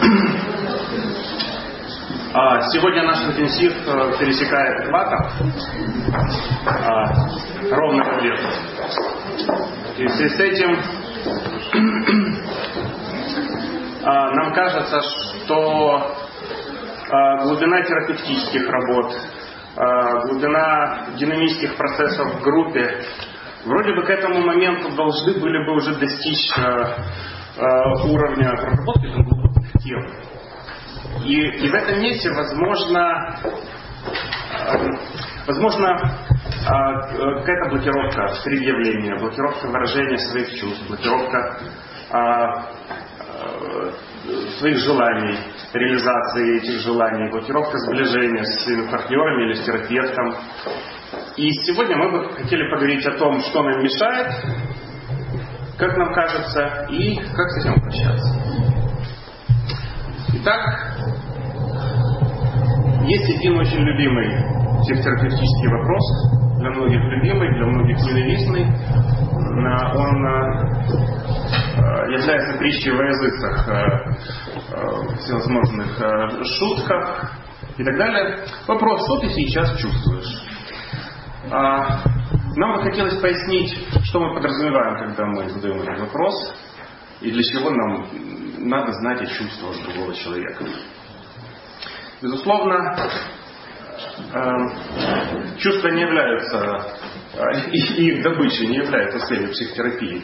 Сегодня наш интенсив пересекает экватор ровно в лет. И в связи с этим нам кажется, что глубина терапевтических работ, глубина динамических процессов в группе вроде бы к этому моменту должны были бы уже достичь уровня проработки глубоких тем. И в этом месте возможна какая-то блокировка предъявления, блокировка выражения своих чувств, блокировка своих желаний, реализации этих желаний, блокировка сближения с своими партнерами или с терапевтом. И сегодня мы бы хотели поговорить о том, что нам мешает, как нам кажется, и как с этим обращаться. Итак, есть один очень любимый психотерапевтический вопрос, для многих любимый, для многих ненавистный. Он является притчей во языцах, всевозможных шутках и так далее. Вопрос: что ты сейчас чувствуешь? Нам бы хотелось пояснить, что мы подразумеваем, когда мы задаем этот вопрос, и для чего нам надо знать и чувствовать другого человека. Безусловно, чувства не являются, и их добычей не являются целью психотерапии.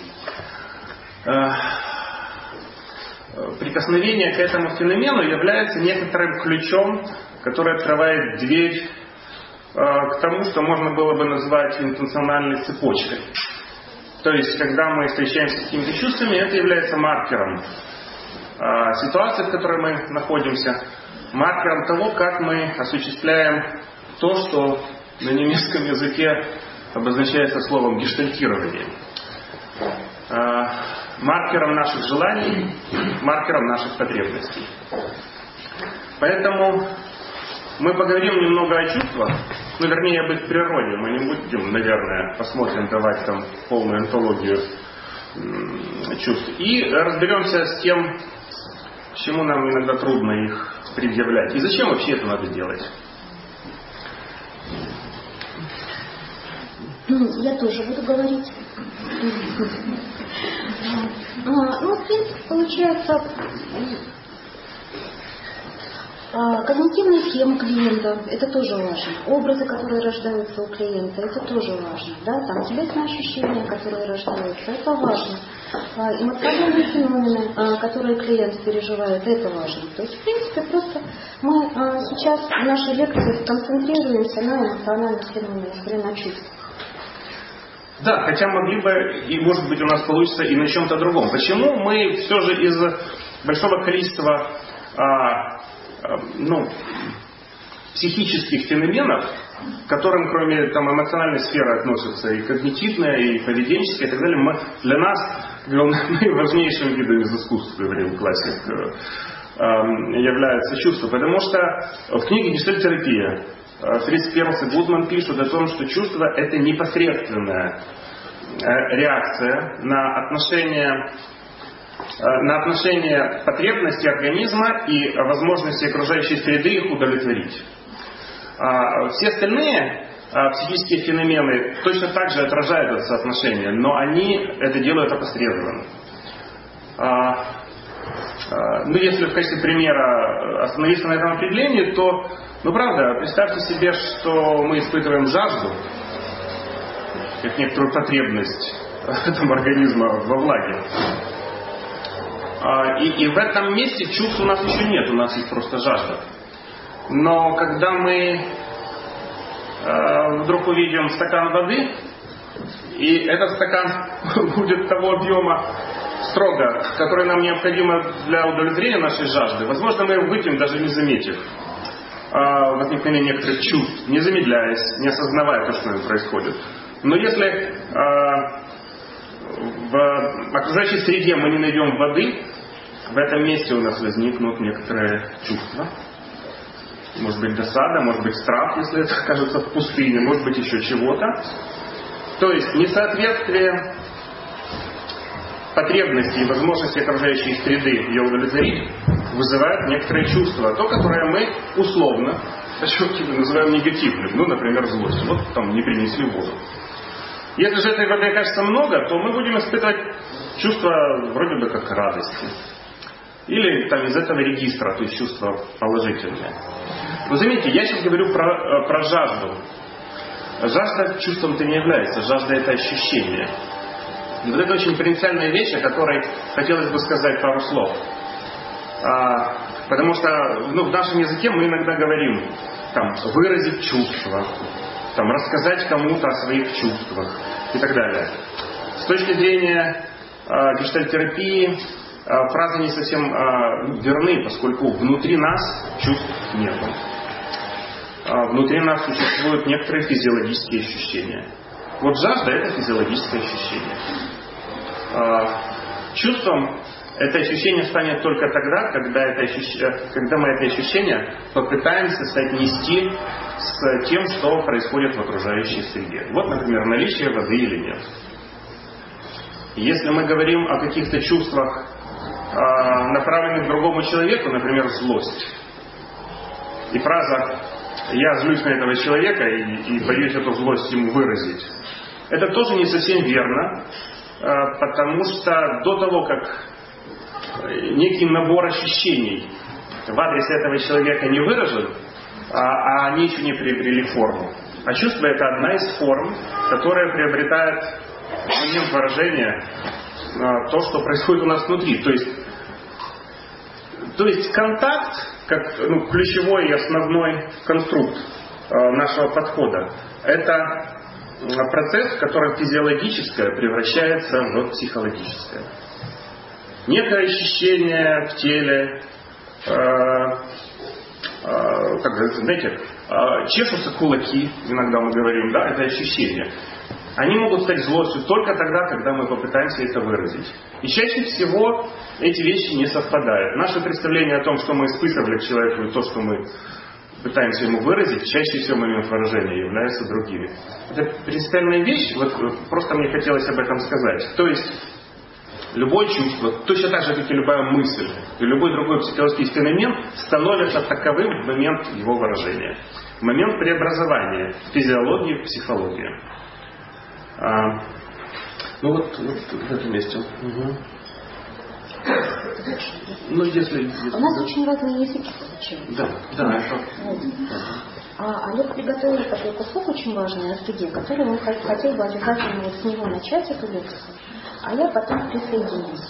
Прикосновение к этому феномену является некоторым ключом, который открывает дверь к тому, что можно было бы назвать интенциональной цепочкой. То есть, когда мы встречаемся с какими-то чувствами, это является маркером ситуации, в которой мы находимся, маркером того, как мы осуществляем то, что на немецком языке обозначается словом гештальтирование. Маркером наших желаний, маркером наших потребностей. Поэтому мы поговорим немного о чувствах, вернее об их природе. Мы не будем, наверное, посмотрим, давать там полную антологию чувств. И разберемся с тем, почему нам иногда трудно их предъявлять. И зачем вообще это надо делать? Я тоже буду говорить. В принципе, получается, когнитивные схемы клиента, это тоже важно. Образы, которые рождаются у клиента, это тоже важно. Да? Там телесные ощущения, которые рождаются, это важно. Эмоциональные феномены, которые клиент переживает, это важно. То есть, в принципе, просто мы сейчас в нашей лекции концентрируемся на эмоциональных феноменах или на чувствах. Да, хотя могли бы, и может быть у нас получится и на чем-то другом. Почему мы все же из большого количества психических феноменов, к которым кроме эмоциональной сферы относятся и когнитивная, и поведенческая, и так далее, для нас наиважнейшим видом из искусства, говорил классик, является чувство. Потому что в книге «Гештальт-терапия» Фриц Перлс и Гудман пишут о том, что чувство – это непосредственная реакция на отношение потребностей организма и возможности окружающей среды их удовлетворить. Все остальные психические феномены точно так же отражают это соотношение, но они это делают опосредованно. Если в качестве примера остановиться на этом определении, то, правда, представьте себе, что мы испытываем жажду, как некоторую потребность этого организма во влаге. И в этом месте чувств у нас еще нет, у нас есть просто жажда. Но когда мы вдруг увидим стакан воды, и этот стакан будет того объема строго, который нам необходимо для удовлетворения нашей жажды, возможно, мы его выпьем, даже не заметив возникновения некоторых чувств, не замедляясь, не осознавая то, что с нами происходит. Но если в окружающей среде мы не найдем воды, в этом месте у нас возникнут некоторые чувства. Может быть досада, может быть страх, если это окажется в пустыне, может быть еще чего-то. То есть несоответствие потребности и возможности окружающей среды ее удовлетворить, вызывает некоторые чувства, то, которое мы условно, называем негативным, ну, например, злость. Вот там не принесли воду. Если же этой воды кажется много, то мы будем испытывать чувство вроде бы как радости. Или там из этого регистра, то есть чувство положительное. Вы заметите, я сейчас говорю про жажду. Жажда чувством-то не является, жажда это ощущение. И вот это очень принципиальная вещь, о которой хотелось бы сказать пару слов. Потому что в нашем языке мы иногда говорим там, выразить чувства, там, рассказать кому-то о своих чувствах и так далее. С точки зрения гештальт-терапии фразы не совсем верны, поскольку внутри нас чувств нет. Внутри нас существуют некоторые физиологические ощущения. Вот жажда – это физиологическое ощущение. Чувством это ощущение станет только тогда, когда мы это ощущение попытаемся соотнести с тем, что происходит в окружающей среде. Вот, например, наличие воды или нет. Если мы говорим о каких-то чувствах, направленных к другому человеку, например, злость, и фраза «я злюсь на этого человека и боюсь эту злость ему выразить», это тоже не совсем верно, потому что до того, как некий набор ощущений в адрес этого человека не выражен, они еще не приобрели форму. А чувство – это одна из форм, которая приобретает в момент выражения то, что происходит у нас внутри. То есть контакт, как ключевой и основной конструкт нашего подхода, это процесс, в котором физиологическое превращается в психологическое. Некое ощущение в теле, знаете, чешутся кулаки, иногда мы говорим, да, это ощущение. Они могут стать злостью только тогда, когда мы попытаемся это выразить. И чаще всего эти вещи не совпадают. Наше представление о том, что мы испытывали к человеку, и то, что мы пытаемся ему выразить, чаще всего в момент выражения являются другими. Это принципиальная вещь, вот просто мне хотелось об этом сказать. То есть любое чувство, точно так же, как и любая мысль, и любой другой психологический феномен становится таковым в момент его выражения. В момент преобразования физиологии в психологию. Вот в этом месте. Угу. Если... У нас очень разные языки получаются. Да. Олег приготовил такой кусок очень важный о стыде, который он хотел бы обязательно вот с него начать эту лекцию, а я потом присоединюсь.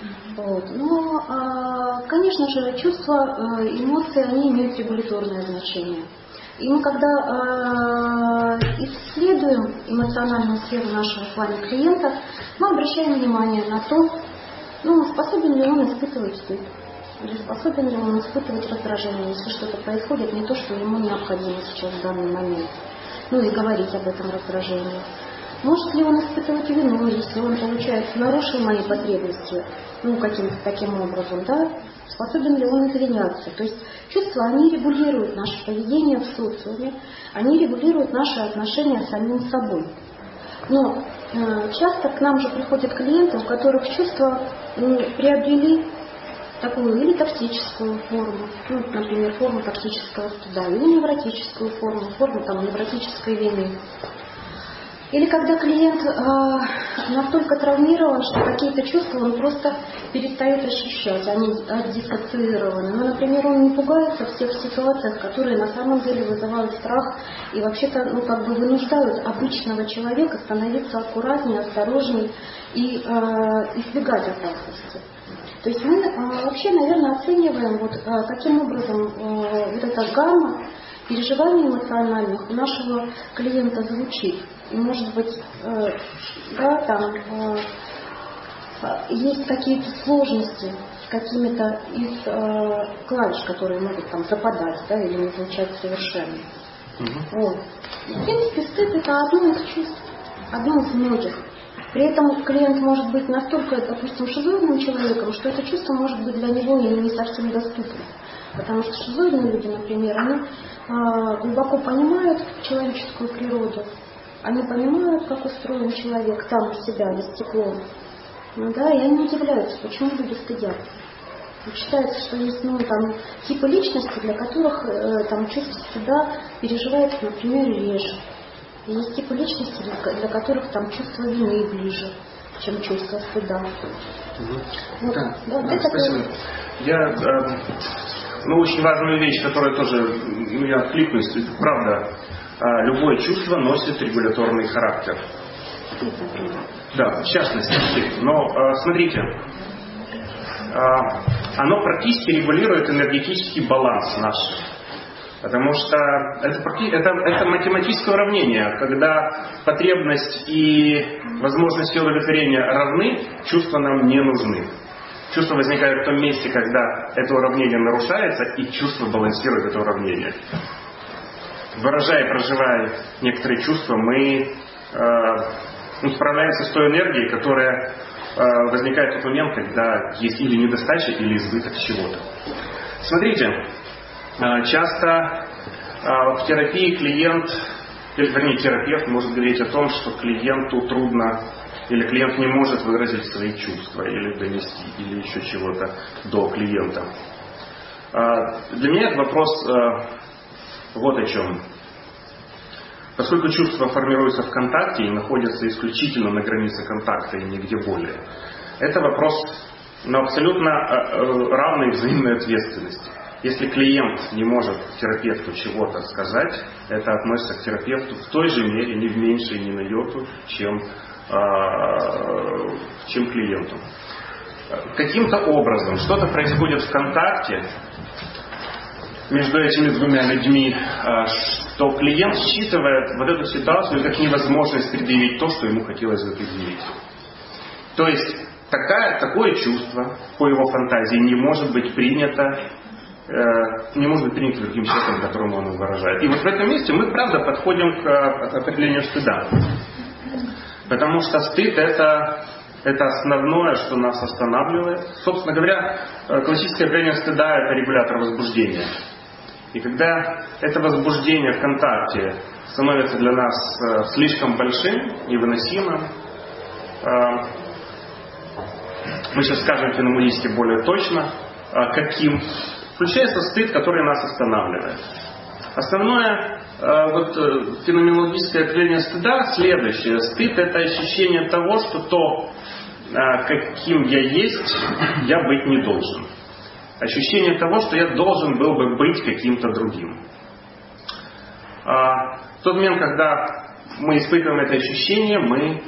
Но, конечно же, чувства, эмоции, они имеют регуляторное значение. И мы, когда исследуем эмоциональную сферу нашего с вами клиента, мы обращаем внимание на то, способен ли он испытывать стыд, или способен ли он испытывать раздражение, если что-то происходит, не то, что ему необходимо сейчас в данный момент. И говорить об этом раздражении. Может ли он испытывать вину, если он, получается, нарушил мои потребности, каким-то таким образом, да? Способен ли он извиняться? То есть чувства, они регулируют наше поведение в социуме, они регулируют наши отношения с самим собой. Но часто к нам же приходят клиенты, у которых чувства приобрели такую или токсическую форму, например, форму токсического стыда, или невротическую форму невротической вины. Или когда клиент настолько травмирован, что какие-то чувства он просто перестает ощущать, они диссоциированы. Например, он не пугается в тех ситуациях, которые на самом деле вызывают страх и вообще-то вынуждают обычного человека становиться аккуратнее, осторожнее и избегать опасности. То есть мы вообще, наверное, оцениваем, каким образом эта гамма переживаний эмоциональных у нашего клиента звучит. И, может быть, есть какие-то сложности с какими-то из клавиш, которые могут западать, или не звучать совершенно. В принципе, стыд – это одно из чувств, одно из многих. При этом клиент может быть настолько, допустим, шизоидным человеком, что это чувство может быть для него не совсем доступно. Потому что шизоидные люди, например, они глубоко понимают человеческую природу, они понимают, как устроен человек там у себя, за стеклом. Ну да, и они удивляются, почему люди стыдятся. Считается, что есть типы личности, для которых чувство стыда переживается, например, реже. И есть типы личности, для которых чувство вины ближе, чем чувство стыда. Спасибо. Я очень важную вещь, которая тоже, я откликнусь, правда, любое чувство носит регуляторный характер. Да, в частности. Но смотрите, оно практически регулирует энергетический баланс наш. Потому что это математическое уравнение, когда потребность и возможности удовлетворения равны, чувства нам не нужны. Чувство возникает в том месте, когда это уравнение нарушается, и чувство балансирует это уравнение. Выражая и проживая некоторые чувства, мы справляемся с той энергией, которая возникает в тот момент, когда есть или недостача, или избыток чего-то. Смотрите, часто в терапии терапевт может говорить о том, что клиенту трудно, или клиент не может выразить свои чувства, или донести, или еще чего-то до клиента. Для меня этот вопрос вот о чем. Поскольку чувства формируются в контакте и находятся исключительно на границе контакта и нигде более, это вопрос абсолютно равной взаимной ответственности. Если клиент не может терапевту чего-то сказать, это относится к терапевту в той же мере, не в меньшей, ни на йоту, чем клиенту. Каким-то образом что-то происходит в контакте между этими двумя людьми, что клиент считывает вот эту ситуацию как невозможность предъявить то, что ему хотелось бы предъявить. То есть такое чувство по его фантазии не может быть принято другим человеком, которому он выражает. И вот в этом месте мы, правда, подходим к определению стыда. Потому что стыд это основное, что нас останавливает. Собственно говоря, классическое определение стыда это регулятор возбуждения. И когда это возбуждение в контакте становится для нас слишком большим, невыносимым, мы сейчас скажем феноменологически более точно, каким, включается стыд, который нас останавливает. Основное феноменологическое определение стыда следующее. Стыд это ощущение того, что каким я есть, я быть не должен. Ощущение того, что я должен был бы быть каким-то другим. В тот момент, когда мы испытываем это ощущение,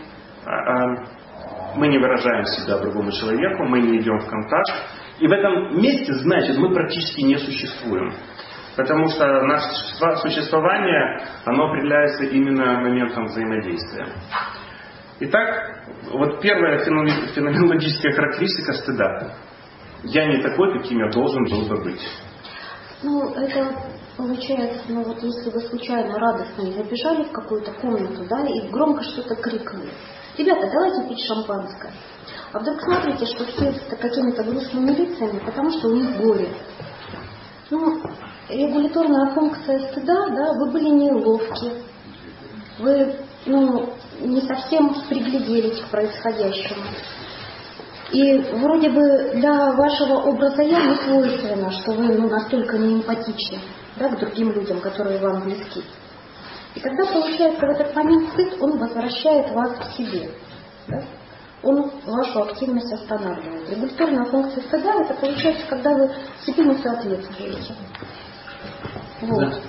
мы не выражаем себя другому человеку, мы не идем в контакт. И в этом месте, значит, мы практически не существуем. Потому что наше существование, оно определяется именно моментом взаимодействия. Итак, вот первая феноменологическая характеристика стыда. Я не такой, каким я должен был бы быть. Это получается, если вы случайно радостно забежали в какую-то комнату, и громко что-то крикнули. Ребята, давайте пить шампанское. А вдруг смотрите, что все с какими-то грустными лицами, потому что у них горе. Регуляторная функция стыда, вы были неловки. Вы, не совсем пригляделись к происходящему. И вроде бы для вашего образа «я» не свойственно, что вы настолько не эмпатичны к другим людям, которые вам близки. И когда получается в этот момент стыд, он возвращает вас к себе. Он вашу активность останавливает. Регуляторная функция стыда это получается, когда вы себе не соответствуете. Вот.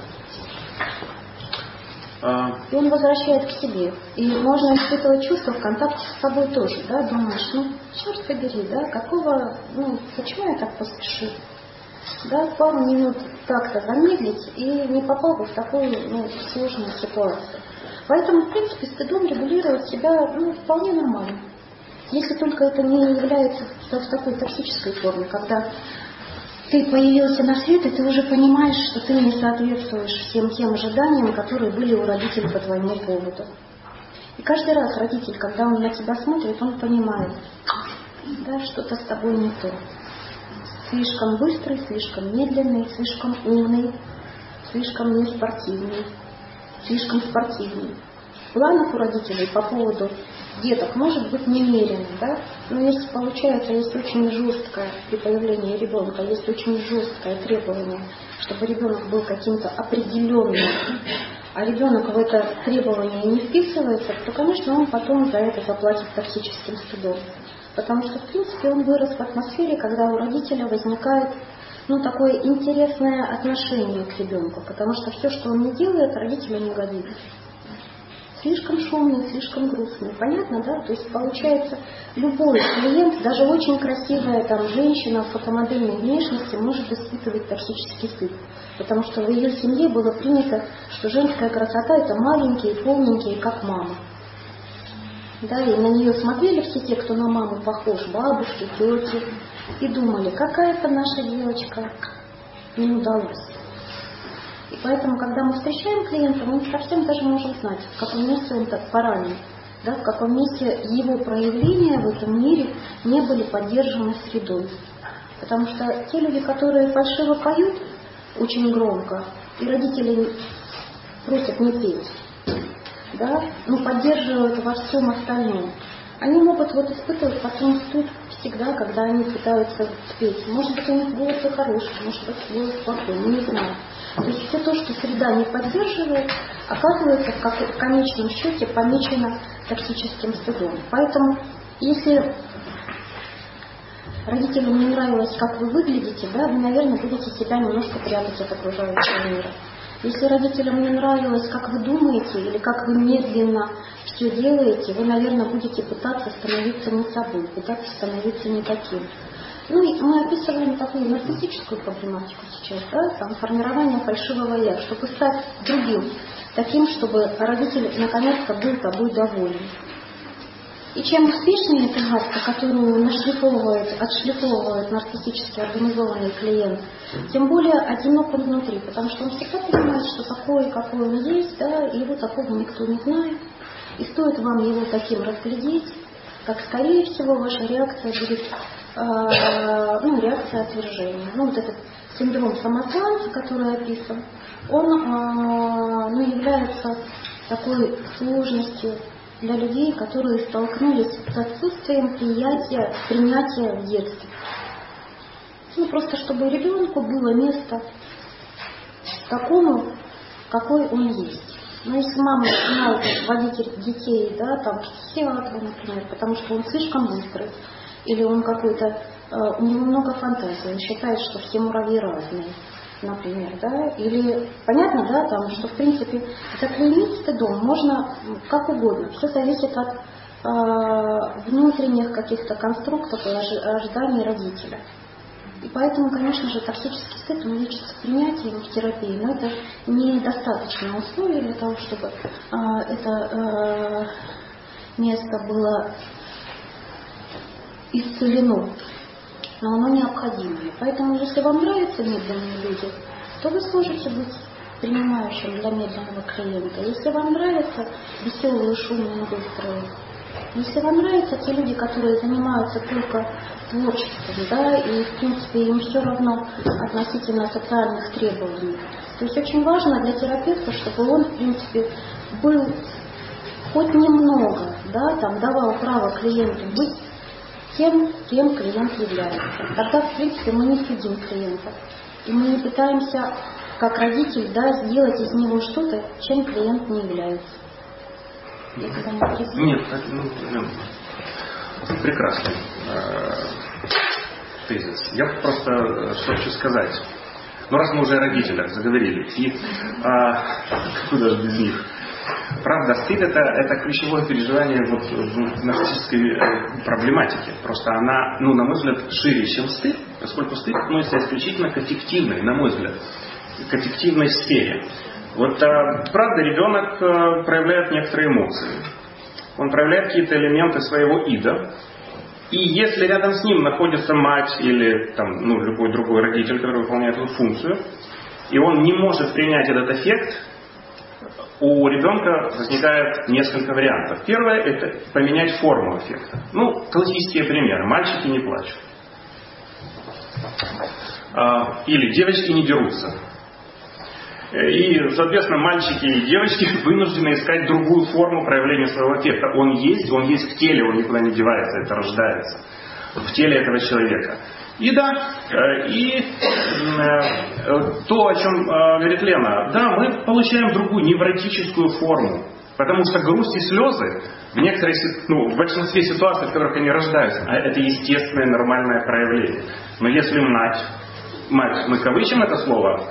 И он возвращает к себе. И можно испытывать чувства в контакте с собой тоже, думаешь, черт побери, почему я так поспешил? Пару минут как-то замедлить и не попал бы в такую сложную ситуацию. Поэтому, в принципе, стыдом регулировать себя вполне нормально. Если только это не является в такой токсической форме, когда ты появился на свет, и ты уже понимаешь, что ты не соответствуешь всем тем ожиданиям, которые были у родителей по твоему поводу. И каждый раз родитель, когда он на тебя смотрит, он понимает, что-то с тобой не то. Слишком быстрый, слишком медленный, слишком умный, слишком неспортивный, слишком спортивный. Планов у родителей по поводу деток может быть немерено, да? Но если получается, есть очень жесткое при появлении ребенка, есть очень жесткое требование, чтобы ребенок был каким-то определенным, а ребенок в это требование не вписывается, то, конечно, он потом за это заплатит токсическим стыдом. Потому что, в принципе, он вырос в атмосфере, когда у родителя возникает такое интересное отношение к ребенку, потому что все, что он не делает, родителю не годится. Слишком шумный, слишком грустный. Понятно, да? То есть получается, любой клиент, даже очень красивая женщина в фотомодельной внешности может испытывать токсический стыд. Потому что в ее семье было принято, что женская красота это маленькие, полненькие, как мама. Да, и на нее смотрели все те, кто на маму похож, бабушки, тети, и думали, какая-то наша девочка не удалась. И поэтому, когда мы встречаем клиента, мы не совсем даже можем знать, в каком месте он так поранен, да, в каком месте его проявления в этом мире не были поддержаны средой. Потому что те люди, которые фальшиво поют очень громко, и родители просят не петь, да, но поддерживают во всем остальном, они могут испытывать потом стыд всегда, когда они пытаются спеть. Может быть, у них голос хороший, может быть, голос плохой, мы не знаем. То есть все то, что среда не поддерживает, оказывается в конечном счете помечено токсическим стыдом. Поэтому, если родителям не нравилось, как вы выглядите, да, вы, наверное, будете себя немножко прятать от окружающего мира. Если родителям не нравилось, как вы думаете, или как вы медленно все делаете, вы, наверное, будете пытаться становиться не собой, пытаться становиться не таким. И мы описываем такую нарциссическую проблематику сейчас, да, формирование фальшивого «я», чтобы стать другим, таким, чтобы родитель наконец-то был тобой доволен. И чем успешнее эта маска, которую отшлифовывает нарциссически организованный клиент, тем более одинок он внутри, потому что он всегда понимает, что такой, какой он есть, да, и его такого никто не знает. И стоит вам его таким разглядеть, как, скорее всего, ваша реакция будет реакция отвержения. Этот синдром самозванца, который описан, он является такой сложностью для людей, которые столкнулись с отсутствием принятия в детстве. Просто чтобы ребенку было место такому, какой он есть. Если мама начинает водить детей, да, в театр, например, потому что он слишком быстрый, или он у него много фантазии, он считает, что все муравьи разные, например, да, или понятно, да, что в принципе заклеймить стыдом можно как угодно, все зависит от внутренних каких-то конструктов и ожиданий родителя. И поэтому, конечно же, токсический стыд он лечится принятием в терапии, но это недостаточное условие для того, чтобы это место было исцелено, но оно необходимое. Поэтому, если вам нравятся медленные люди, то вы сможете быть принимающим для медленного клиента. Если вам нравятся веселые, шумные, быстрые, если вам нравятся те люди, которые занимаются только творчеством, да, и в принципе им все равно относительно социальных требований. То есть очень важно для терапевта, чтобы он в принципе был хоть немного, да, давал право клиенту быть тем, кем клиент является. Тогда, в принципе, мы не судим клиента. И мы не пытаемся, как родитель, да, сделать из него что-то, чем клиент не является. Нет, прекрасный тезис. Я просто что хочу сказать. Раз мы уже о родителях заговорили, и куда же без них? Правда, стыд это ключевое переживание в нарциссической проблематике. Просто она, на мой взгляд, шире, чем стыд, поскольку стыд относится исключительно к аффективной, на мой взгляд, к аффективной сфере. Правда, ребенок проявляет некоторые эмоции. Он проявляет какие-то элементы своего ида. И если рядом с ним находится мать или любой другой родитель, который выполняет эту функцию, и он не может принять этот эффект, у ребенка возникает несколько вариантов. Первое – это поменять форму эффекта. Классические примеры. Мальчики не плачут. Или девочки не дерутся. И, соответственно, мальчики и девочки вынуждены искать другую форму проявления своего аффекта. Он есть в теле, он никуда не девается, это рождается в теле этого человека. И да, то, о чем говорит Лена, да, мы получаем другую невротическую форму. Потому что грусть и слезы в большинстве ситуаций, в которых они рождаются, это естественное, нормальное проявление. Но если мать, мы кавычим это слово,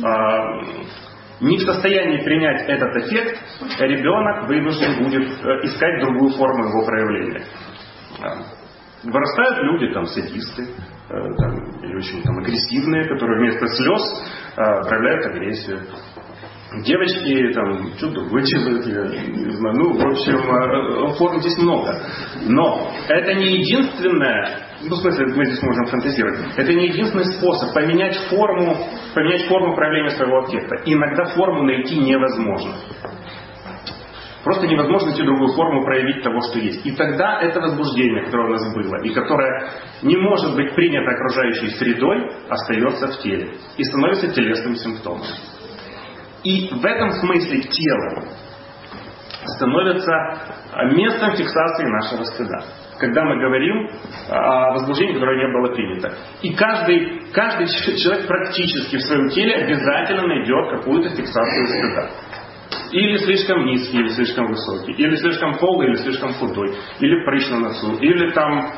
не в состоянии принять этот эффект, ребенок вынужден будет искать другую форму его проявления. Вырастают люди, садисты, или очень агрессивные, которые вместо слез проявляют агрессию. Девочки что-то другое делают, я не знаю. В общем, форм здесь много. Но это не единственное, в смысле, мы здесь можем фантазировать, это не единственный способ поменять форму проявления своего объекта. Иногда форму найти невозможно. Просто невозможно найти другую форму проявить того, что есть. И тогда это возбуждение, которое у нас было, и которое не может быть принято окружающей средой, остается в теле и становится телесным симптомом. И в этом смысле тело становится местом фиксации нашего стыда. Когда мы говорим о возбуждении, которое не было принято. И каждый человек практически в своем теле обязательно найдет какую-то фиксацию стыда. Или слишком низкий, или слишком высокий, или слишком полный, или слишком худой, или прыщ на носу, или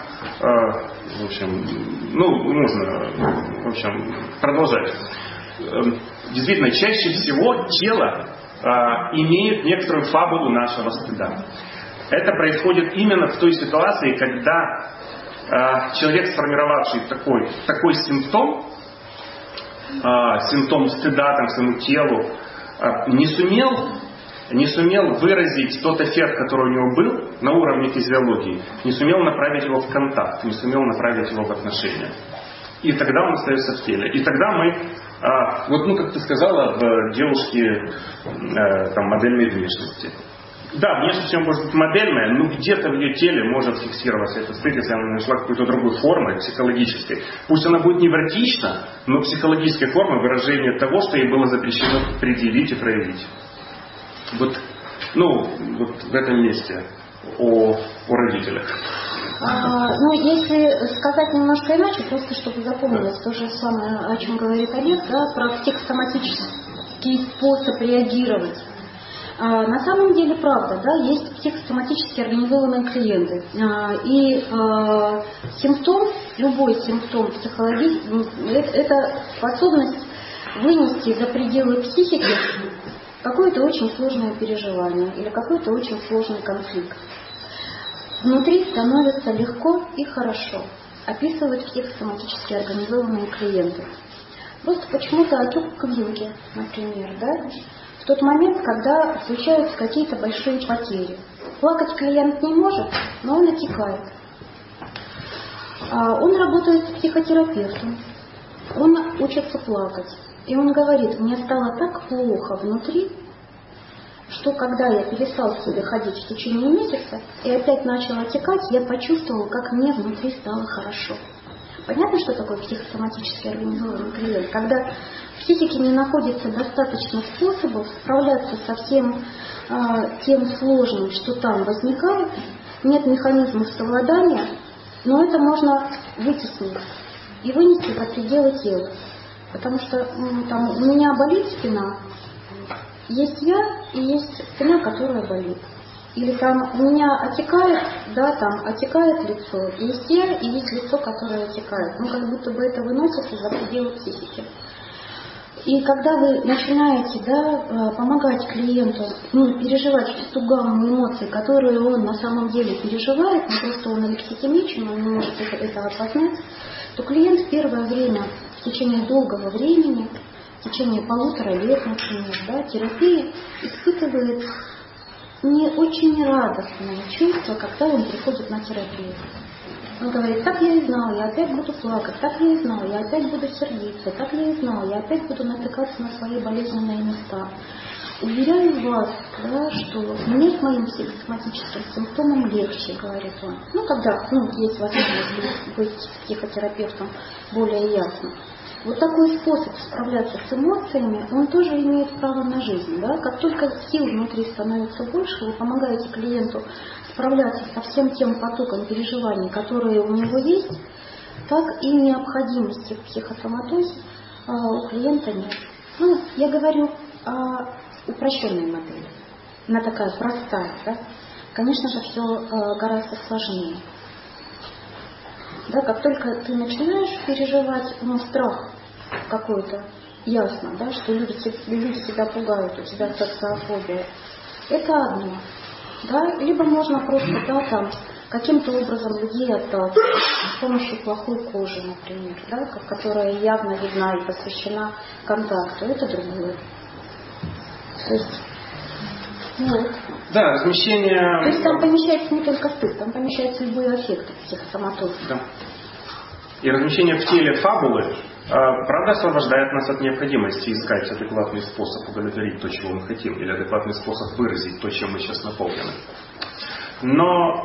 можно продолжать. Действительно, чаще всего тело имеет некоторую фабулу нашего стыда. Это происходит именно в той ситуации, когда человек, сформировавший такой симптом стыда своему телу, не сумел выразить тот эффект, который у него был на уровне физиологии, не сумел направить его в контакт, не сумел направить его в отношения. И тогда он остается в теле. И тогда мы, как ты сказала, в девушке модельной внешности. Да, внешность все может быть модельная, но где-то в ее теле может фиксироваться этот стыд, если она нашла какую-то другую форму психологической. Пусть она будет невротична, но психологическая форма выражения того, что ей было запрещено предъявить и проявить. Вот в этом месте о родителях. Если сказать немножко иначе, просто чтобы запомнилось то же самое, о чем говорит Олег, про психосоматический способ реагировать. На самом деле, правда, есть психосоматически организованные клиенты. И любой симптом психологический, это способность вынести за пределы психики какое-то очень сложное переживание или какой-то очень сложный конфликт. Внутри становится легко и хорошо, описывают психосоматически организованные клиенты. Просто почему-то отек кабинки, например, в тот момент, когда случаются какие-то большие потери. Плакать клиент не может, но он отекает. Он работает с психотерапевтом, он учится плакать. И он говорит: мне стало так плохо внутри, что когда я перестал к себе ходить в течение месяца и опять начал отекать, я почувствовал, как мне внутри стало хорошо. Понятно, что такое психосоматически организованный клиент? Когда в психике не находится достаточно способов справляться со всем тем сложным, что там возникает, нет механизмов совладания, но это можно вытеснить и вынести за пределы тела. Потому что у меня болит спина, есть я и есть спина, которая болит. Или у меня отекает, отекает лицо, есть я и есть лицо, которое отекает. Как будто бы это выносится за пределы психики. И когда вы начинаете помогать клиенту переживать ту гамму эмоций, которые он на самом деле переживает, не просто он алекситимичен, он не может это осознать, то клиент в первое время, в течение долгого времени, в течение 1,5 лет, например, терапии, испытывает не очень радостное чувство, когда он приходит на терапию. Он говорит: так я и знал, я опять буду плакать, так я и знал, я опять буду сердиться, так я и знал, я опять буду натыкаться на свои болезненные места. Уверяю вас, что мне с моим психосоматическим симптомом легче, говорит он. Когда есть возможность быть психотерапевтом более ясно. Вот такой способ справляться с эмоциями, он тоже имеет право на жизнь. Да? Как только сил внутри становится больше, вы помогаете клиенту справляться со всем тем потоком переживаний, которые у него есть, так и необходимости в психосоматозе у клиента нет. Ну, я говорю о упрощенной модели. Она такая простая. Да? Конечно же, все гораздо сложнее. Да, как только ты начинаешь переживать страх какой-то, ясно, да, что люди тебя пугают, у тебя социофобия, это одно. Да? Либо можно просто каким-то образом людей отталкивать с помощью плохой кожи, например, да, которая явно видна и посвящена контакту. Это другое. То есть, вот. Да, размещение... То есть там помещается не только стыд, там помещаются любые аффекты психосоматоза. Да. И размещение в теле фабулы, правда, освобождает нас от необходимости искать адекватный способ удовлетворить то, чего мы хотим, или адекватный способ выразить то, чем мы сейчас наполнены. Но,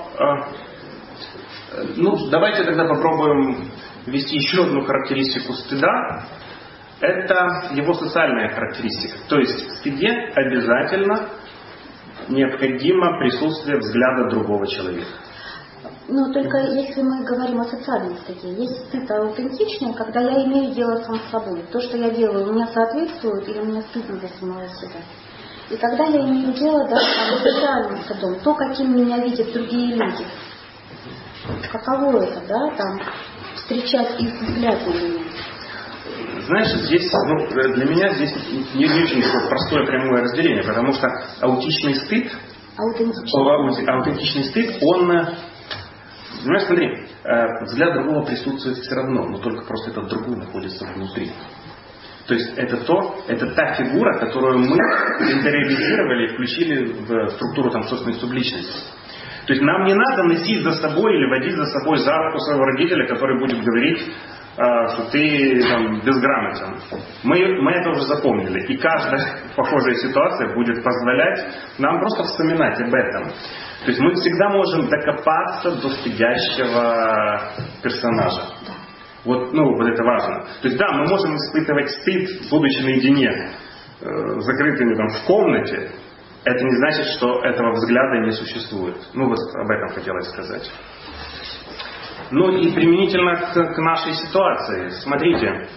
давайте тогда попробуем ввести еще одну характеристику стыда. Это его социальная характеристика. То есть в стыде обязательно необходимо присутствие взгляда другого человека. Но только если мы говорим о социальной стыде, есть стыд аутентичный, когда я имею дело сам с собой. То, что я делаю, мне соответствует или мне стыдно за самого себя. И когда я имею дело с социальным стыдом, то, каким меня видят другие люди. Каково это, встречать их взгляд на меня. Знаешь, здесь, для меня здесь не очень такое простое прямое разделение, потому что аутичный стыд, он, понимаешь, смотри, взгляд другого присутствует все равно, но только просто этот другой находится внутри. То есть это та фигура, которую мы интериоризировали и включили в структуру собственной субличности. То есть нам не надо носить за собой или водить за собой за руку своего родителя, который будет говорить, что ты безграмотен. Мы это уже запомнили. И каждая похожая ситуация будет позволять нам просто вспоминать об этом. То есть мы всегда можем докопаться до стыдящего персонажа. Вот это важно. То есть да, мы можем испытывать стыд, будучи наедине, закрытыми в комнате. Это не значит, что этого взгляда не существует. Об этом хотелось сказать. И применительно к нашей ситуации. Смотрите,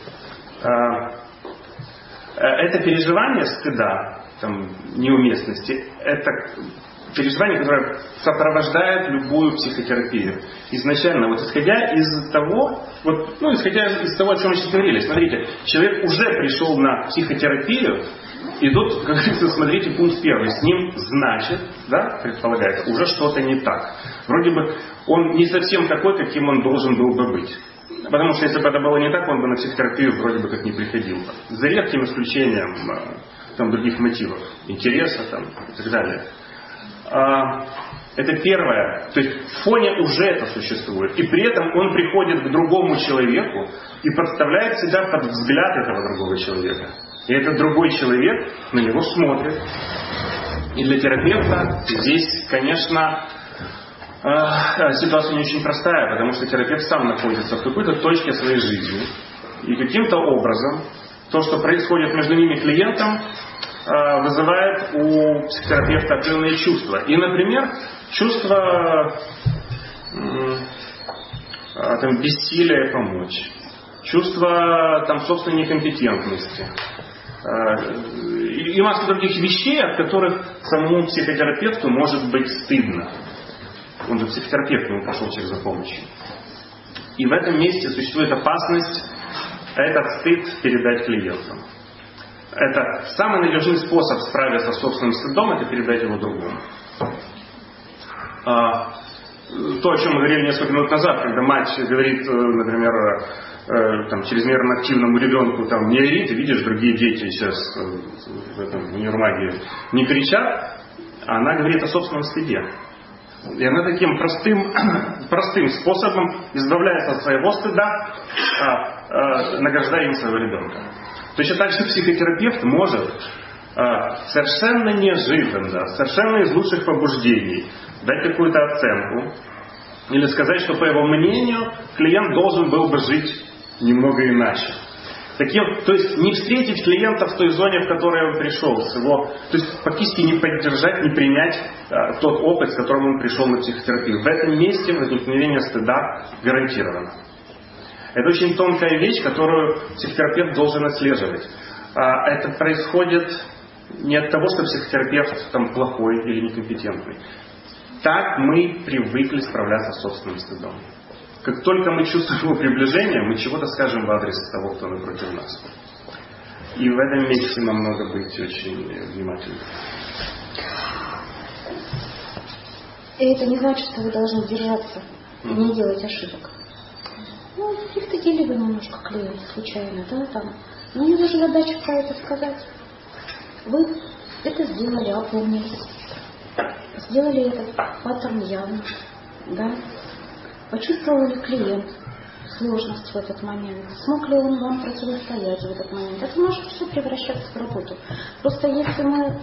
это переживание стыда, неуместности, это переживание, которое сопровождает любую психотерапию. Изначально, исходя из того, о чем мы сейчас говорили, смотрите, человек уже пришел на психотерапию, и тут, как говорится, смотрите, пункт первый. С ним, значит, предполагается, уже что-то не так. Вроде бы он не совсем такой, каким он должен был бы быть. Потому что если бы это было не так, он бы на психотерапию вроде бы как не приходил. За редким исключением других мотивов, интереса и так далее. Это первое. То есть в фоне уже это существует. И при этом он приходит к другому человеку и подставляет себя под взгляд этого другого человека. И этот другой человек на него смотрит. И для терапевта здесь, конечно, ситуация не очень простая, потому что терапевт сам находится в какой-то точке своей жизни. И каким-то образом то, что происходит между ними и клиентом, вызывает у психотерапевта определенные чувства. И, например, чувство бессилия помочь, чувство собственной некомпетентности и масса других вещей, от которых самому психотерапевту может быть стыдно. Он же психотерапевт, он пошел через за помощью. И в этом месте существует опасность этот стыд передать клиентам. Это самый надежный способ справиться с собственным стыдом, это передать его другому. То, о чем мы говорили несколько минут назад, когда мать говорит, например, чрезмерно активному ребенку, не ори, ты видишь, другие дети сейчас в универмаге не кричат, она говорит о собственном стыде. И она таким простым способом избавляется от своего стыда, награждая им своего ребенка. Точно так же психотерапевт может совершенно неожиданно, совершенно из лучших побуждений дать какую-то оценку или сказать, что, по его мнению, клиент должен был бы жить немного иначе. То есть не встретить клиента в той зоне, в которой он пришел, то есть фактически не поддержать, не принять тот опыт, с которым он пришел на психотерапию. В этом месте возникновение стыда гарантировано. Это очень тонкая вещь, которую психотерапевт должен отслеживать. Это происходит не от того, что психотерапевт там плохой или некомпетентный. Так мы привыкли справляться с собственным стыдом. Как только мы чувствуем его приближение, мы чего-то скажем в адрес того, кто напротив нас. И в этом месте нам надо быть очень внимательными. И это не значит, что вы должны держаться и не делать ошибок. Ну, пристыдили вы немножко клиента случайно, да, там. Но у него же задача про это сказать. Вы это сделали, опомнились. Сделали этот паттерн явно, да. Почувствовал ли клиент сложность в этот момент? Смог ли он вам противостоять в этот момент? Это может все превращаться в работу. Просто если мы,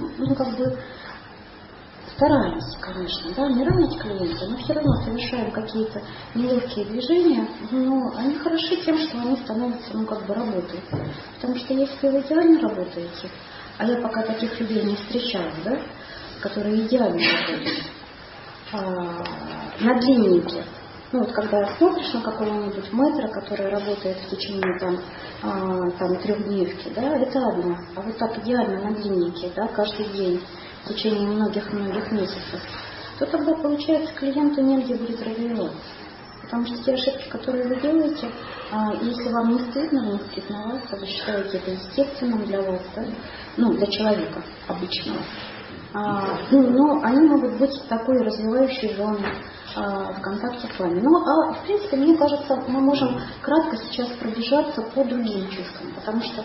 стараемся, конечно, да, не ранить клиента, но все равно совершаем какие-то нелегкие движения, но они хороши тем, что они становятся, работают. Потому что если вы идеально работаете, а я пока таких людей не встречала, да, которые идеально работают, на длиннике. Когда смотришь на какого-нибудь мэтра, который работает в течение трехдневки, да, это одно. А вот так идеально на длиннике, да, каждый день, в течение многих-многих месяцев, то тогда, получается, клиенту негде будет развиваться. Потому что те ошибки, которые вы делаете, если вам не стыдно в них признаваться, вы считаете это естественным для вас, да, для человека обычного, но они могут быть такой развивающей зоной в контакте с вами. В принципе, мне кажется, мы можем кратко сейчас пробежаться по другим чувствам, потому что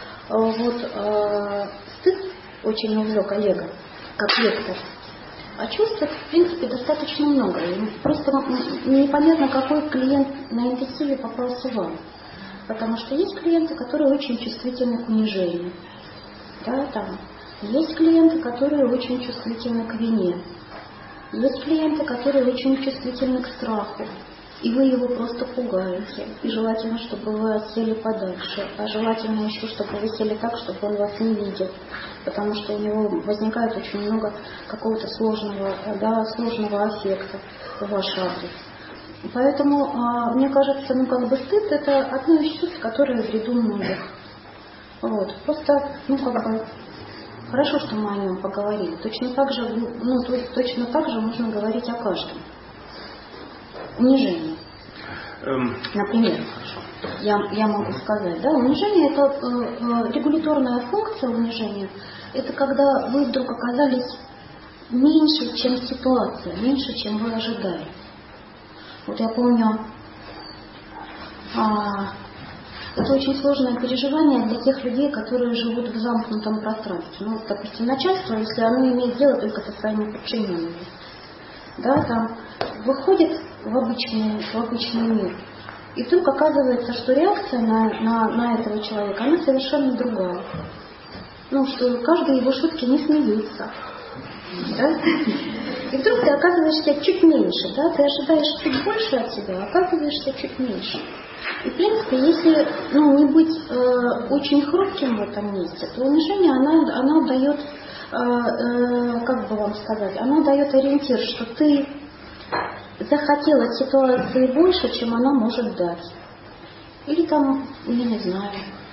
стыд очень увлек Олега, как вектор. А чувств, в принципе, достаточно много. И просто непонятно, какой клиент на интенсиве попался вам. Потому что есть клиенты, которые очень чувствительны к унижению. Да, там. Есть клиенты, которые очень чувствительны к вине. Есть клиенты, которые очень чувствительны к страху. И вы его просто пугаете. И желательно, чтобы вы сели подальше. А желательно еще, чтобы вы сели так, чтобы он вас не видел. Потому что у него возникает очень много какого-то сложного аффекта в ваш адрес. Поэтому, мне кажется, стыд – это одно из чувств, которое в ряду многих. Просто, хорошо, что мы о нем поговорили. Точно так же можно говорить о каждом. Унижение. Например, я могу сказать, да, унижение – это регуляторная функция унижения. Это когда вы вдруг оказались меньше, чем ситуация, меньше, чем вы ожидали. Я помню, это очень сложное переживание для тех людей, которые живут в замкнутом пространстве. Допустим, начальство, если оно имеет дело только со своими подчиненными, да, там выходит в обычный мир, и вдруг оказывается, что реакция на этого человека, она совершенно другая. Что каждой его шутки не смеются. Да? И вдруг ты оказываешься чуть меньше, да? Ты ожидаешь чуть больше от себя, а оказываешься чуть меньше. И, в принципе, если не быть очень хрупким в этом месте, то унижение, оно дает, оно дает ориентир, что ты захотел от ситуации больше, чем она может дать. Или я не знаю,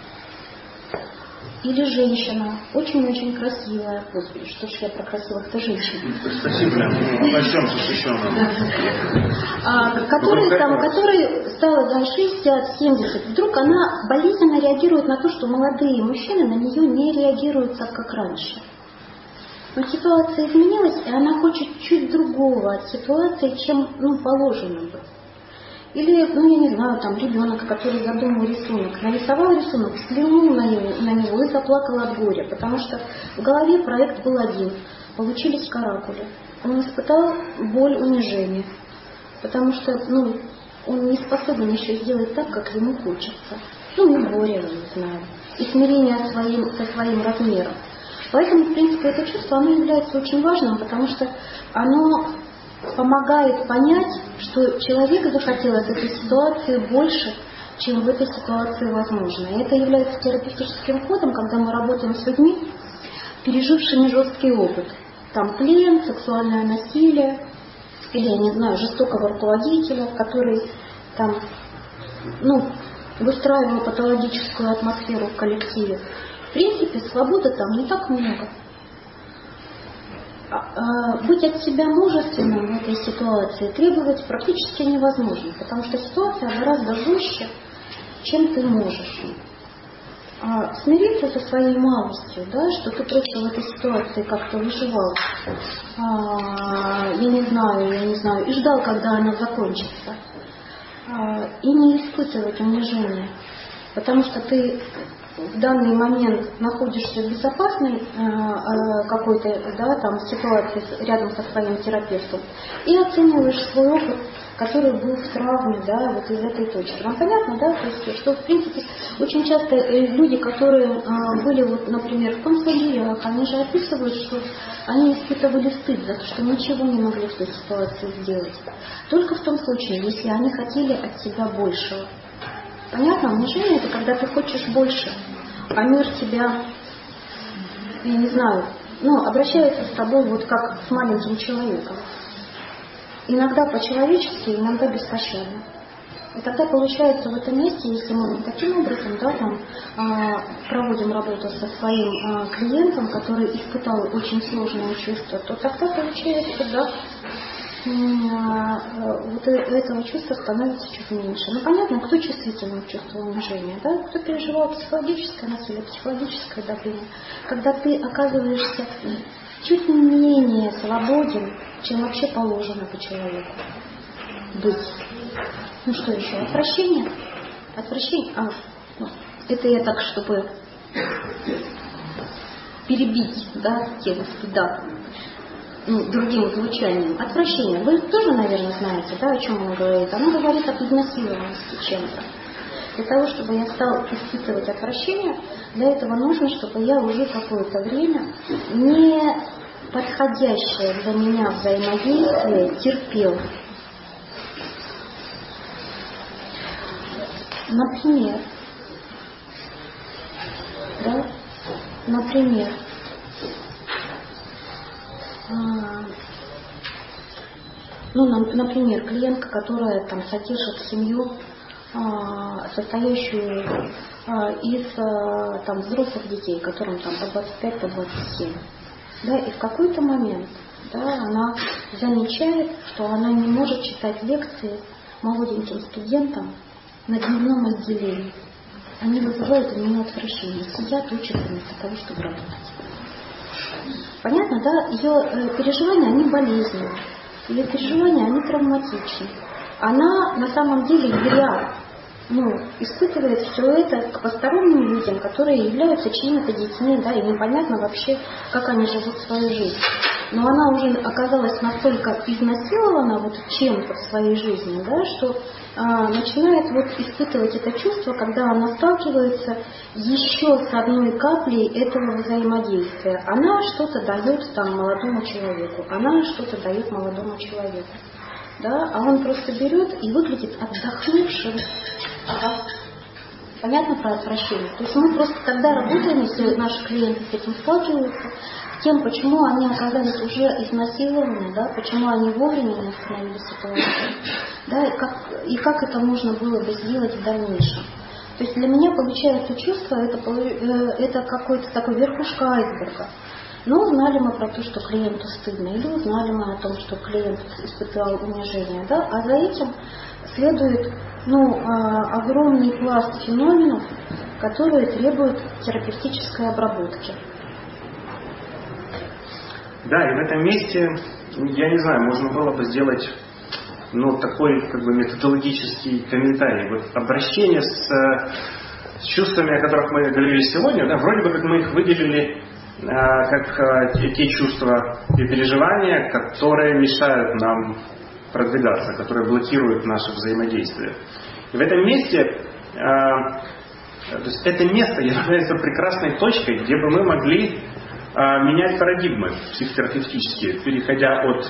или женщина, очень-очень красивая. Господи, что ж я про красивых-то женщин. Спасибо, о чем защищенным? Которой стало 60-70. Вдруг она болезненно реагирует на то, что молодые мужчины на нее не реагируют так, как раньше. Но ситуация изменилась, и она хочет чуть другого от ситуации, чем положено бы. Или, я не знаю, ребенок, который задумал рисунок, нарисовал рисунок, взглянул на него и заплакал от горя, потому что в голове проект был один, получились каракули. Он испытал боль унижения, потому что, он не способен еще сделать так, как ему хочется. И горе, я не знаю, и смирение со своим размером. Поэтому, в принципе, это чувство, оно является очень важным, потому что оно помогает понять, что человек захотел от этой ситуации больше, чем в этой ситуации возможно. И это является терапевтическим ходом, когда мы работаем с людьми, пережившими жесткий опыт. Там плен, сексуальное насилие, или, я не знаю, жестокого руководителя, который там, выстраивал патологическую атмосферу в коллективе. В принципе, свободы там не так много. Быть от себя мужественным в этой ситуации требовать практически невозможно, потому что ситуация гораздо жестче, чем ты можешь. Смириться со своей малостью, да, что ты просто в этой ситуации как-то выживал, я не знаю, и ждал, когда она закончится, и не испытывать унижения, потому что ты в данный момент находишься в безопасной какой-то ситуации рядом со своим терапевтом и оцениваешь свой опыт, который был в травме, вот из этой точки. Вам понятно, да? То есть, что в принципе очень часто люди, которые были, например, в концлагерях, они же описывают, что они испытывали стыд за то, что ничего не могли в той ситуации сделать. Только в том случае, если они хотели от себя большего. Понятно? Унижение — это когда ты хочешь больше, а мир тебя, я не знаю, обращается с тобой вот как с маленьким человеком. Иногда по-человечески, иногда беспощадно. И тогда получается в этом месте, если мы таким образом проводим работу со своим клиентом, который испытал очень сложные чувства, то тогда получается, вот этого чувства становится чуть меньше. Понятно, кто чувствителен к чувству унижения, да? Кто переживал психологическое насилие, психологическое давление. Когда ты оказываешься чуть менее свободен, чем вообще положено по человеку быть. Что еще? Отвращение? Отвращение? Это я так, чтобы перебить, тему стыда. Другим звучанием. Отвращение. Вы тоже, наверное, знаете, о чем оно говорит. Оно говорит об изнасилованности чем-то. Для того, чтобы я стал испытывать отвращение, для этого нужно, чтобы я уже какое-то время не подходящее для меня взаимодействие терпел. Например, например, клиентка, которая содержит семью, состоящую из взрослых детей, которым по 25, по 27. И в какой-то момент она замечает, что она не может читать лекции молоденьким студентам на дневном отделении. Они вызывают у нее отвращение. Сидят, учат вместо того, чтобы работать. Понятно, да? Ее переживания, они болезненные. Ее переживания, они травматичны. Она на самом деле зря испытывает все это к посторонним людям, которые являются чьими-то детьми, и непонятно вообще, как они живут свою жизнь. Но она уже оказалась настолько изнасилована чем-то в своей жизни, что начинает испытывать это чувство, когда она сталкивается еще с одной каплей этого взаимодействия. Она что-то дает молодому человеку, она что-то дает молодому человеку. А он просто берет и выглядит отдохнувшим. Понятно про отвращение? То есть мы просто тогда работаем, если наши клиенты с этим сталкиваются, с тем, почему они оказались уже изнасилованы, почему они вовремя не остановили ситуацию, и как это можно было бы сделать в дальнейшем. То есть для меня получается чувство, это какой-то такой верхушка айсберга. Но узнали мы про то, что клиенту стыдно, или узнали мы о том, что клиент испытал унижение, а за этим следует огромный пласт феноменов, которые требуют терапевтической обработки. Да, и в этом месте, я не знаю, можно было бы сделать такой методологический комментарий. Обращение с чувствами, о которых мы говорили сегодня, вроде бы как мы их выделили как те чувства и переживания, которые мешают нам продвигаться, которые блокируют наше взаимодействие. И в этом месте, то есть это место является прекрасной точкой, где бы мы могли менять парадигмы психотерапевтические, переходя от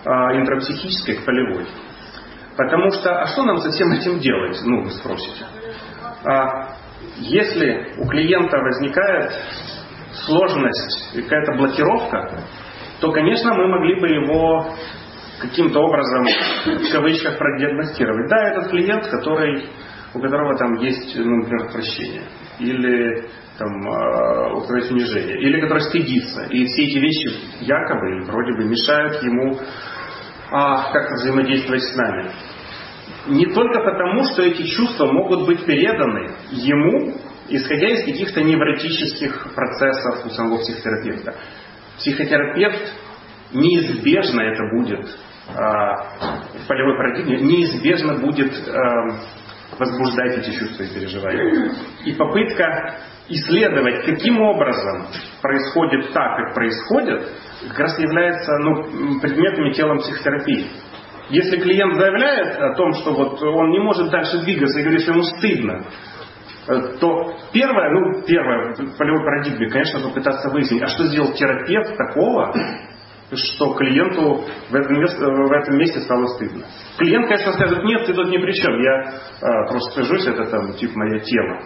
интропсихической к полевой. Потому что, а что нам со всем этим делать, вы спросите? Если у клиента возникает сложность и какая-то блокировка, то, конечно, мы могли бы его каким-то образом, в кавычках, продиагностировать. Да, этот клиент, у которого там есть, например, отвращение, или там, у которого есть унижение, или который стыдится. И все эти вещи якобы или вроде бы мешают ему как-то взаимодействовать с нами. Не только потому, что эти чувства могут быть переданы ему, исходя из каких-то невротических процессов у самого психотерапевта. Психотерапевт неизбежно это будет в полевой парадигме, неизбежно будет возбуждать эти чувства и переживания. И попытка исследовать, каким образом происходит так, как происходит, как раз является предметами телом психотерапии. Если клиент заявляет о том, что вот он не может дальше двигаться и говорит, что ему стыдно, то первое в полевой парадигме, конечно, попытаться выяснить, а что сделал терапевт такого, что клиенту в этом месте стало стыдно. Клиент, конечно, скажет, нет, ты тут ни при чем, я просто стыжусь, это там моя тема.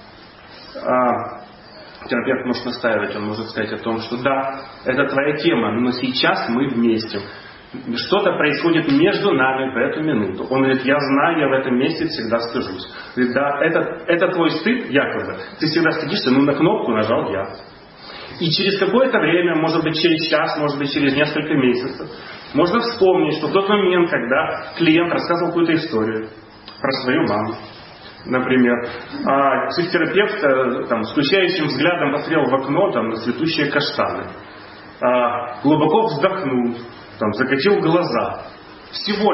Терапевт может настаивать, он может сказать о том, что да, это твоя тема, но сейчас мы вместе. Что-то происходит между нами в эту минуту. Он говорит, я знаю, я в этом месте всегда стыжусь. Говорит, да, это твой стыд, якобы. Ты всегда стыдишься, на кнопку нажал я. И через какое-то время, может быть через час, может быть через несколько месяцев, можно вспомнить, что в тот момент, когда клиент рассказывал какую-то историю про свою маму, например, психотерапевт скучающим взглядом посмотрел в окно на цветущие каштаны, глубоко вздохнул, закатил глаза. Всего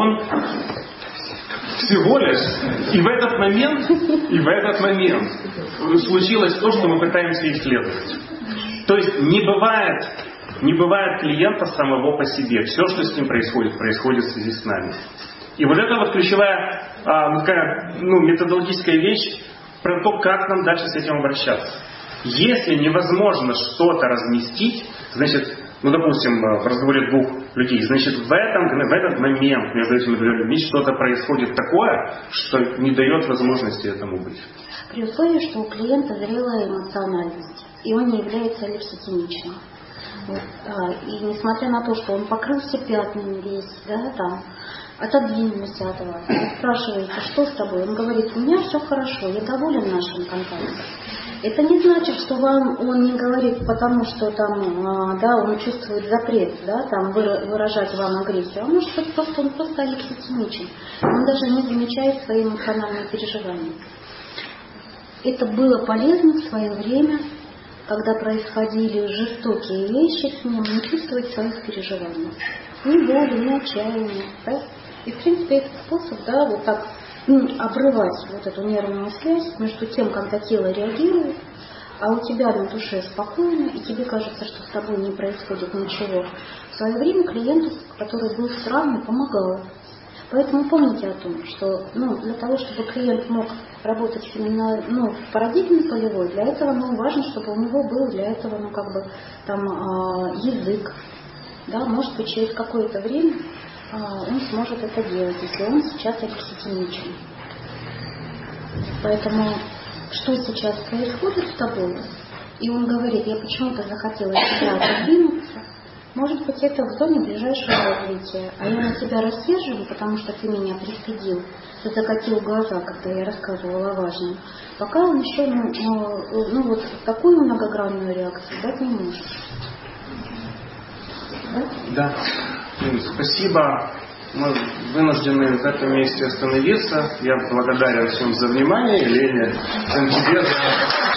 лишь. И в этот момент случилось то, что мы пытаемся исследовать. То есть не бывает клиента самого по себе. Все, что с ним происходит в связи с нами. И вот это вот ключевая методологическая вещь про то, как нам дальше с этим обращаться. Если невозможно что-то разместить, значит, допустим, в разговоре двух людей, значит, в этот момент между этими двумя людьми что-то происходит такое, что не дает возможности этому быть. При условии, что у клиента зрелая эмоциональность, и он не является аллергетичным. И несмотря на то, что он покрылся пятнами весь, отодвинулся от вас, вы спрашиваете, что с тобой? Он говорит, у меня все хорошо, я доволен нашим контактом. Это не значит, что он не говорит, потому что он чувствует запрет, выражать вам агрессию. А может быть, он просто аллергетичен. Он даже не замечает свои эмоциональные переживания. Это было полезно в свое время, когда происходили жестокие вещи с ним, не чувствовать своих переживаний. Ни боли, ни отчаяния. Да? И, в принципе, этот способ, обрывать вот эту нервную связь между тем, когда тело реагирует, а у тебя на душе спокойно, и тебе кажется, что с тобой не происходит ничего. В свое время клиенту, который был в травме, помогало. Поэтому помните о том, что для того, чтобы клиент мог работать именно в парадигме полевой, для этого важно, чтобы у него был для этого язык. Да, может быть, через какое-то время он сможет это делать, если он сейчас аллергетичен. Поэтому, что сейчас происходит с тобой, и он говорит, я почему-то захотела от тебя отодвинуться, может быть, это в зоне ближайшего развития, а я на тебя рассерживаю, потому что ты меня пристыдил, ты закатил глаза, когда я рассказывала о важном, пока он еще такую многогранную реакцию дать не может. Да. Спасибо. Мы вынуждены в этом месте остановиться. Я благодарен всем за внимание. Елене, всем тебе за